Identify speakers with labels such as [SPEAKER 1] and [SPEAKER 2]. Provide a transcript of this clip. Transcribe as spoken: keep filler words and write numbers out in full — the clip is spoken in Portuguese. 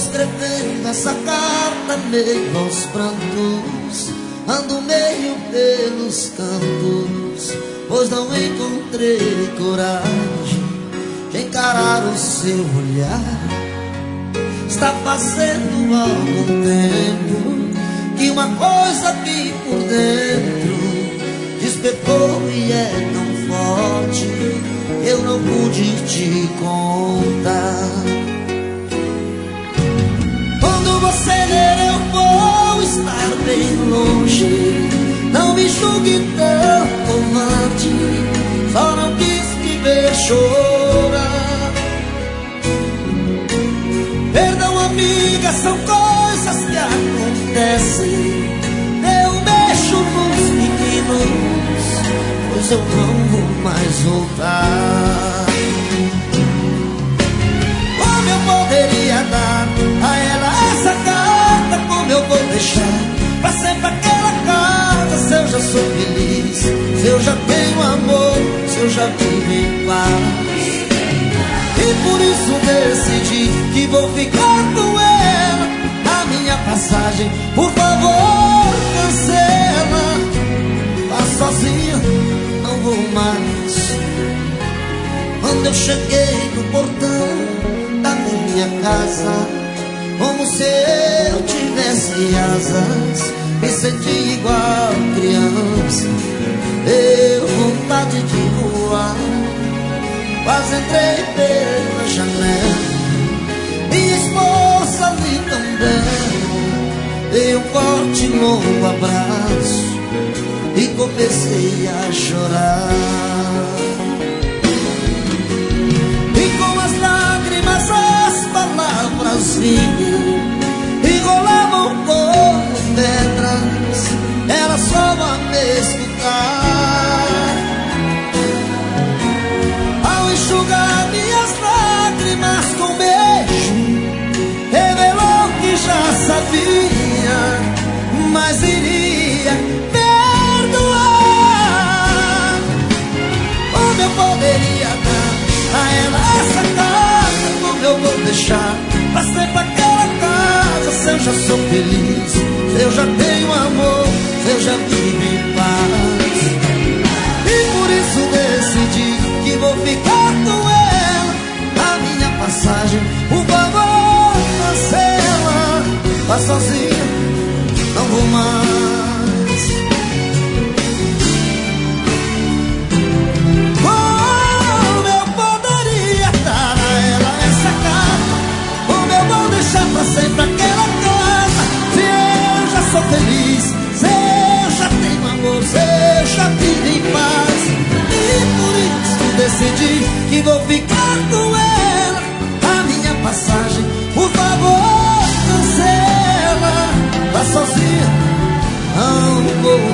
[SPEAKER 1] escrevendo essa carta meio aos prantos, ando meio pelos cantos, pois não encontrei coragem de encarar o seu olhar. Está fazendo algum tempo que uma coisa aqui por dentro despertou e é tão forte, eu não pude te contar. Quando você ler eu vou estar bem longe, não me julgue tão covarde, só não quis te ver chorar. Perdão, amiga, são coisas que acontecem, eu mexo nos meninos, pois eu não vou mais voltar. Como eu poderia dar a ela essa carta? Como eu vou deixar pra sempre aquela casa? Se eu já sou feliz, se eu já tenho amor, se eu já vivo em paz. E por isso decidi que vou ficar com ela. A minha passagem, por favor, cancela. Vá sozinha, não vou mais. Quando eu cheguei no portão da minha casa, como se eu tivesse asas, me senti igual criança, deu vontade de voar. Quase entrei pela janela, minha esposa ali também. Dei um forte e longo abraço e comecei a chorar. E com as lágrimas as palavras vinham e rolavam como pedras, era só a me escutar. Enxugar minhas lágrimas com beijo, revelou que já sabia, mas iria perdoar. Como eu poderia dar a ela essa carta? Como eu vou deixar pra sempre aquela casa? Se eu já sou feliz, se eu já tenho amor, se eu já vivo em paz. E por isso decidi que vou ficar com ela. A minha passagem, por favor, cancela. Vá sozinha, não vou mais. Como eu poderia dar a ela essa carta? Como eu vou deixar pra sempre aquela casa? Se eu já sou feliz, se eu já tenho amor, se eu já vivo em paz. E por isso decidi que vou ficar com ela. A minha passagem, por favor, cancela. Vá sozinha, não vou